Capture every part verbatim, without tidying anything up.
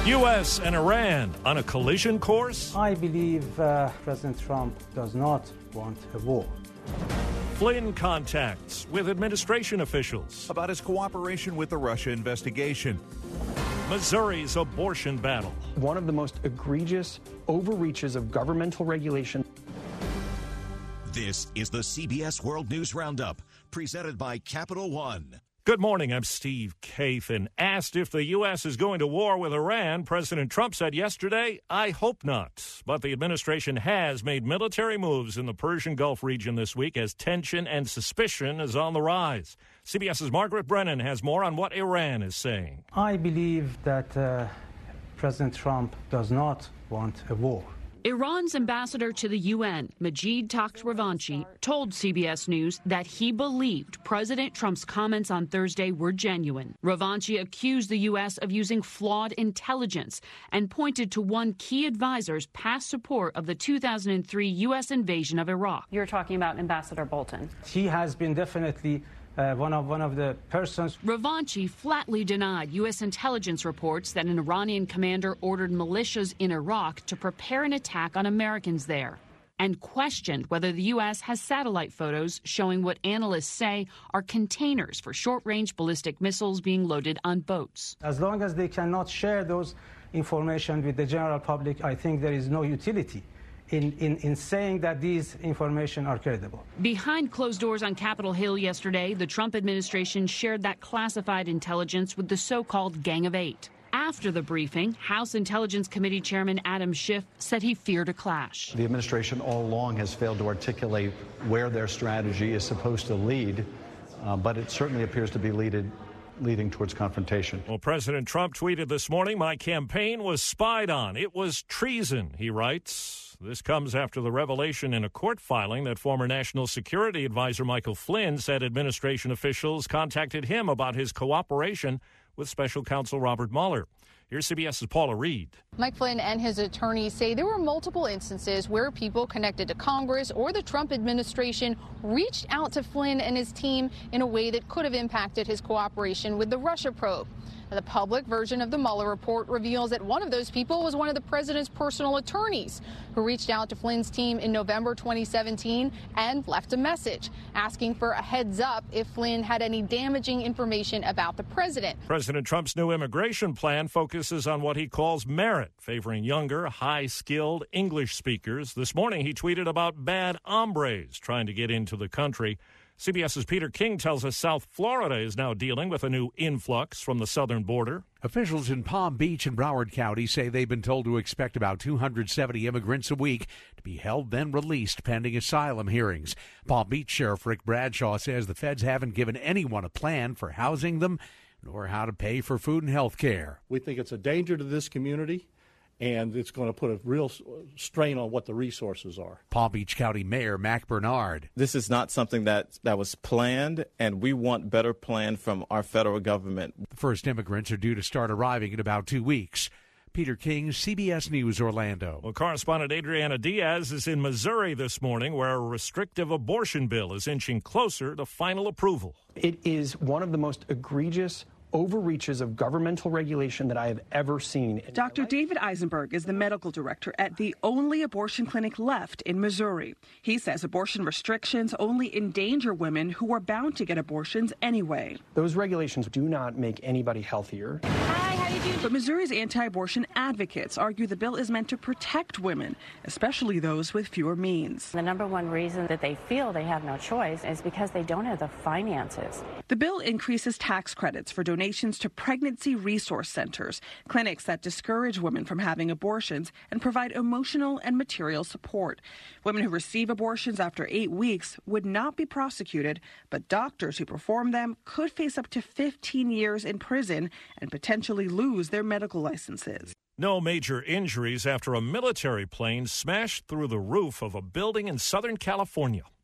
U S and Iran on a collision course? I believe uh, President Trump does not want a war. Flynn contacts with administration officials about his cooperation with the Russia investigation. Missouri's abortion battle. One of the most egregious overreaches of governmental regulation. This is the C B S World News Roundup, presented by Capital One. Good morning, I'm Steve Kathan. Asked if the U S is going to war with Iran, President Trump said yesterday, I hope not. But the administration has made military moves in the Persian Gulf region this week as tension and suspicion is on the rise. CBS's Margaret Brennan has more on what Iran is saying. I believe that uh, President Trump does not want a war. Iran's ambassador to the U N, Majid Takhtravanchi, told C B S News that he believed President Trump's comments on Thursday were genuine. Ravanchi accused the U S of using flawed intelligence and pointed to one key advisor's past support of the two thousand three U S invasion of Iraq. You're talking about Ambassador Bolton. He has been definitely Uh, one of one of the persons. Ravanchi flatly denied U S intelligence reports that an Iranian commander ordered militias in Iraq to prepare an attack on Americans there, and questioned whether the U S has satellite photos showing what analysts say are containers for short-range ballistic missiles being loaded on boats. As long as they cannot share those information with the general public, I think there is no utility In, in, in saying that these information are credible. Behind closed doors on Capitol Hill yesterday, the Trump administration shared that classified intelligence with the so-called Gang of Eight. After the briefing, House Intelligence Committee Chairman Adam Schiff said he feared a clash. The administration all along has failed to articulate where their strategy is supposed to lead, uh, but it certainly appears to be leaded leading towards confrontation. Well, President Trump tweeted this morning, my campaign was spied on. It was treason, he writes. This comes after the revelation in a court filing that former National Security Advisor Michael Flynn said administration officials contacted him about his cooperation with Special Counsel Robert Mueller. Here's CBS's Paula Reed. Mike Flynn and his attorneys say there were multiple instances where people connected to Congress or the Trump administration reached out to Flynn and his team in a way that could have impacted his cooperation with the Russia probe. The public version of the Mueller report reveals that one of those people was one of the president's personal attorneys who reached out to Flynn's team in November twenty seventeen and left a message asking for a heads up if Flynn had any damaging information about the president. President Trump's new immigration plan focuses on what he calls merit, favoring younger, high-skilled English speakers. This morning he tweeted about bad hombres trying to get into the country. CBS's Peter King tells us South Florida is now dealing with a new influx from the southern border. Officials in Palm Beach and Broward County say they've been told to expect about two hundred seventy immigrants a week to be held then released pending asylum hearings. Palm Beach Sheriff Rick Bradshaw says the feds haven't given anyone a plan for housing them nor how to pay for food and health care. We think it's a danger to this community, and it's going to put a real strain on what the resources are. Palm Beach County Mayor Mac Bernard. This is not something that, that was planned, and we want better plan from our federal government. The first immigrants are due to start arriving in about two weeks. Peter King, C B S News, Orlando. Well, correspondent Adriana Diaz is in Missouri this morning, where a restrictive abortion bill is inching closer to final approval. It is one of the most egregious overreaches of governmental regulation that I have ever seen. Doctor David Eisenberg is the medical director at the only abortion clinic left in Missouri. He says abortion restrictions only endanger women who are bound to get abortions anyway. Those regulations do not make anybody healthier. Hi, how do you do? But Missouri's anti-abortion advocates argue the bill is meant to protect women, especially those with fewer means. The number one reason that they feel they have no choice is because they don't have the finances. The bill increases tax credits for donations donations to pregnancy resource centers, clinics that discourage women from having abortions and provide emotional and material support. Women who receive abortions after eight weeks would not be prosecuted, but doctors who perform them could face up to fifteen years in prison and potentially lose their medical licenses. No major injuries after a military plane smashed through the roof of a building in Southern California.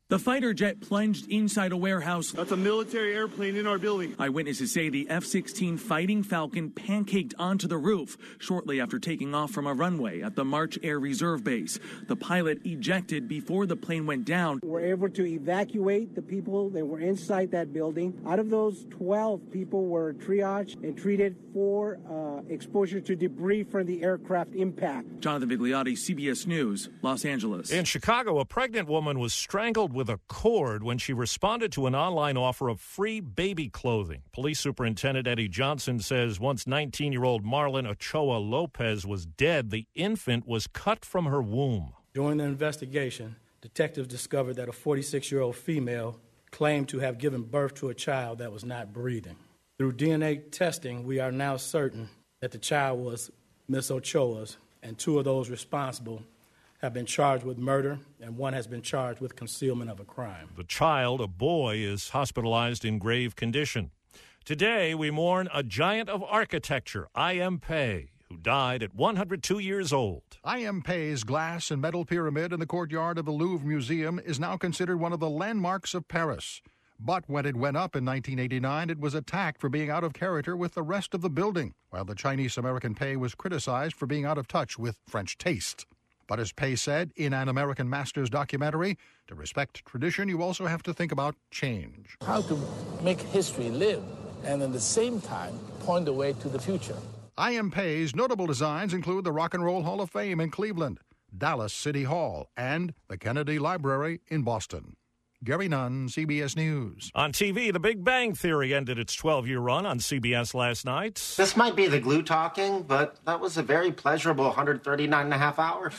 The fighter jet plunged inside a warehouse. That's a military airplane in our building. Eyewitnesses say the F sixteen Fighting Falcon pancaked onto the roof shortly after taking off from a runway at the March Air Reserve Base. The pilot ejected before the plane went down. We're able to evacuate the people that were inside that building. Out of those, twelve people were triaged and treated for uh, exposure to debris from the aircraft impact. Jonathan Vigliotti, C B S News, Los Angeles. In Chicago, a pregnant woman was strangled with a cord when she responded to an online offer of free baby clothing. Police Superintendent Eddie Johnson says once nineteen-year-old Marlon Ochoa Lopez was dead, the infant was cut from her womb. During the investigation, detectives discovered that a forty-six-year-old female claimed to have given birth to a child that was not breathing. Through D N A testing, we are now certain that the child was Miss Ochoa's, and two of those responsible have been charged with murder, and one has been charged with concealment of a crime. The child, a boy, is hospitalized in grave condition. Today, we mourn a giant of architecture, I M Pei, who died at one hundred two years old. I M Pei's glass and metal pyramid in the courtyard of the Louvre Museum is now considered one of the landmarks of Paris. But when it went up in nineteen eighty-nine, it was attacked for being out of character with the rest of the building, while the Chinese-American Pei was criticized for being out of touch with French taste. But as Pei said in an American Masters documentary, to respect tradition, you also have to think about change. How to make history live and at the same time point the way to the future. I M Pei's notable designs include the Rock and Roll Hall of Fame in Cleveland, Dallas City Hall, and the Kennedy Library in Boston. Gary Nunn, C B S News. On T V, The Big Bang Theory ended its twelve-year run on C B S last night. This might be the glue talking, but that was a very pleasurable one hundred thirty-nine and a half hours.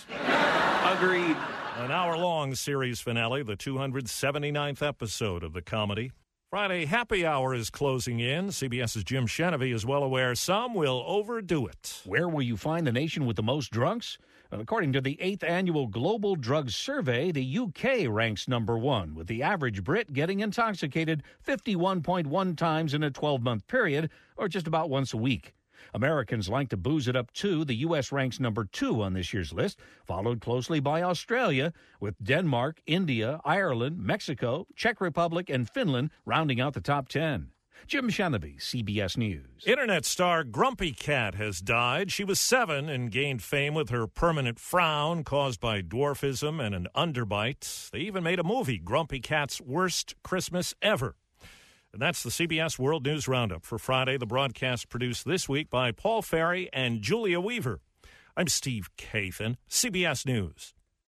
Agreed. An hour-long series finale, the two hundred seventy-ninth episode of the comedy. Friday Happy Hour is closing in. CBS's Jim Shenevy is well aware some will overdo it. Where will you find the nation with the most drunks? According to the eighth Annual Global Drug Survey, the U K ranks number one, with the average Brit getting intoxicated fifty-one point one times in a twelve-month period, or just about once a week. Americans like to booze it up, too. The U S ranks number two on this year's list, followed closely by Australia, with Denmark, India, Ireland, Mexico, Czech Republic, and Finland rounding out the top ten. Jim Shenevy, C B S News. Internet star Grumpy Cat has died. She was seven and gained fame with her permanent frown caused by dwarfism and an underbite. They even made a movie, Grumpy Cat's Worst Christmas Ever. And that's the C B S World News Roundup for Friday. The broadcast produced this week by Paul Ferry and Julia Weaver. I'm Steve Kathan, C B S News.